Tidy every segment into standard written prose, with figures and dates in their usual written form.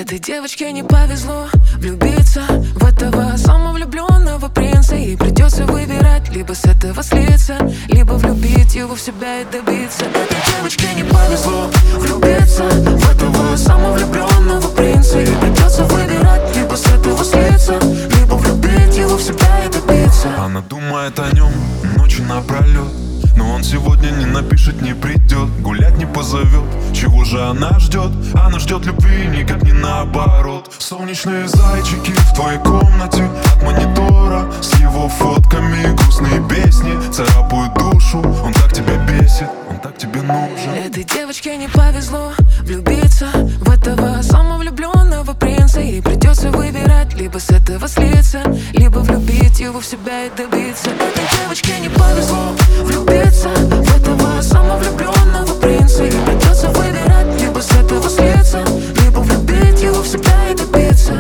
Этой девочке не повезло влюбиться в этого самовлюбленного принца. Ей придется выбирать: либо с этого слиться, либо влюбить его в себя и добиться. Этой девочке не повезло влюбиться в этого самовлюбленного принца. Ей придется выбирать: либо с этого слиться, либо влюбить его в себя и добиться. Она думает о нем ночью напролет, но он сегодня не напишет, не придет, гулять не позовет. Чего же она ждет? Она ждет любви, никак не наоборот. Солнечные зайчики в твоей комнате, от монитора с его фотками, грустные песни царапают душу. Он так тебя бесит, он так тебе нужен. Этой девочке не повезло влюбиться в этого самовлюбленного принца. Ей придется выбирать: либо с этого слиться, либо влюбить его в себя и добиться. Этой девочке не повезло влюбиться в этого самовлюбленного принца. Ей придется выбирать: либо с этого слиться, либо влюбить его в себя и добиться.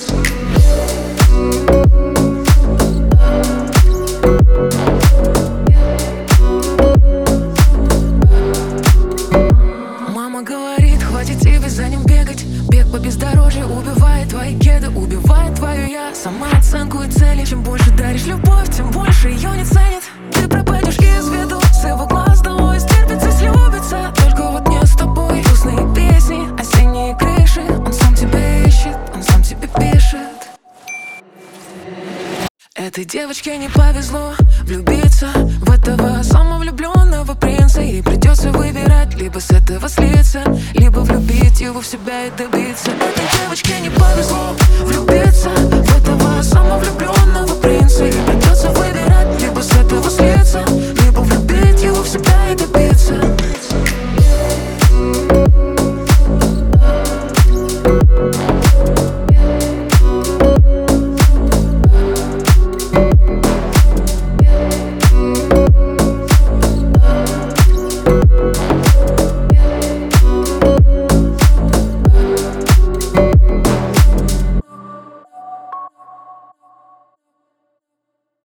Мама говорит: хватит тебе за ним бегать. Бег по бездорожью убивает твои кеды, убивает твою я. Самооценку и цели. Чем больше даришь любовь, тем больше ее не ценит. Ты пропадешь из виду, с его глаз домой. Стерпится, слюбится, только вот не с тобой. Грустные песни, осенние крыши. Он сам тебя ищет, он сам тебе пишет. Этой девочке не повезло влюбиться в этого самовлюбленного принца. Ей придется выбирать: либо с этого слиться, либо влюбить его в себя и добиться. Этой девочке не повезло влюбиться в этого самовлюбленного принца. Ей придется выбирать: